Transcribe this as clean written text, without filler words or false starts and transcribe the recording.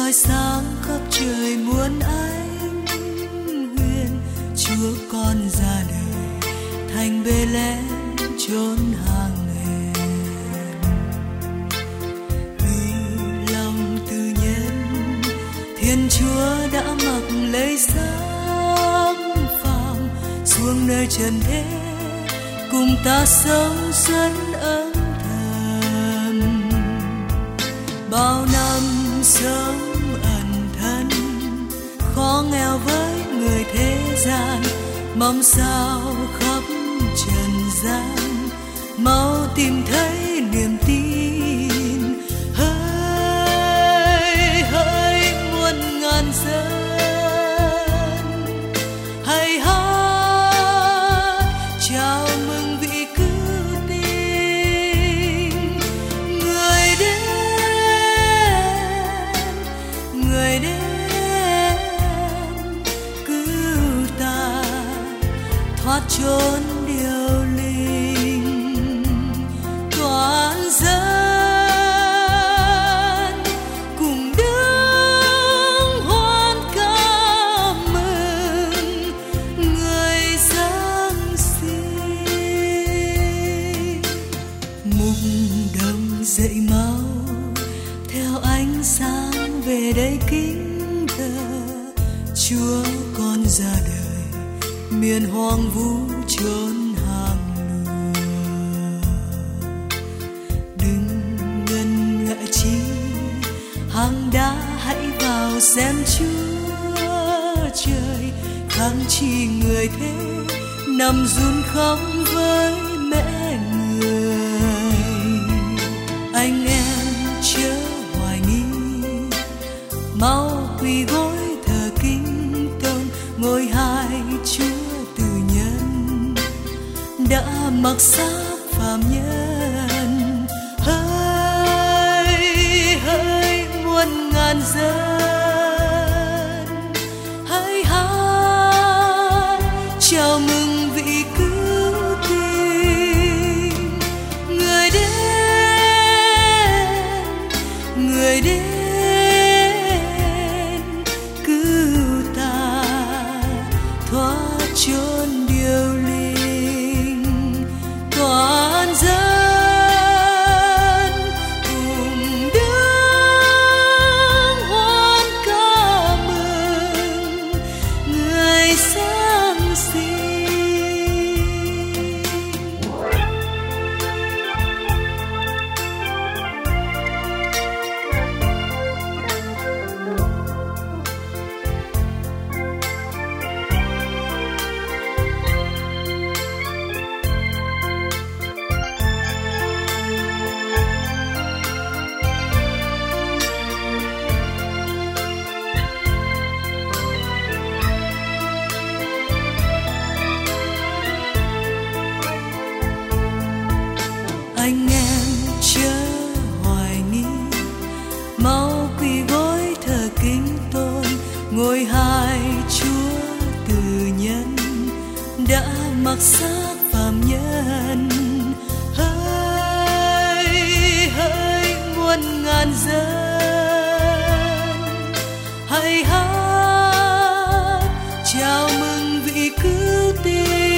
soi sáng khắp trời muôn ánh huyền. Chúa con ra đời thành Bê-lém chốn hàng hèn. Vì lòng từ nhân Thiên Chúa đã mặc lấy xác phàm xuống nơi trần thế, cùng ta sống rất âm thầm. Bao năm sống ẩn thân, khó nghèo với người thế gian, mong sao khắp trần gian mau tìm thấy niềm tin. Hỡi hỡi muôn ngàn dân, hãy hát chào mừng vị cứu tinh. Người đến cứu ta thoát trốn điều linh. Toàn dân cùng đứng hoan ca mừng người giáng sinh. Mục đồng dậy mau theo ánh sáng về đây kính thờ Chúa con ra đời miền hoang vu chốn hàng lừa. Đừng ngần ngại chi hang đá, hãy vào xem Chúa trời kháng chi người thế nằm run khóc với mẹ người. Anh em chớ hoài nghi, mau quỳ gối thờ kính tôn ngôi hai Chúa từ nhân đã mặc xác phàm nhân. Hỡi hỡi muôn ngàn dân, hãy hát chào mừng vị cứu tinh. Người đến cứu ta thoát chốn điều linh. Toàn dân cùng đứng hoan ca mừng người giáng sinh. Anh em chớ hoài nghi, mau quỳ gối thờ kính tôn ngôi hai Chúa từ nhân đã mặc xác phàm nhân. Hỡi hỡi muôn ngàn dân, hãy hát chào mừng vị cứu tinh.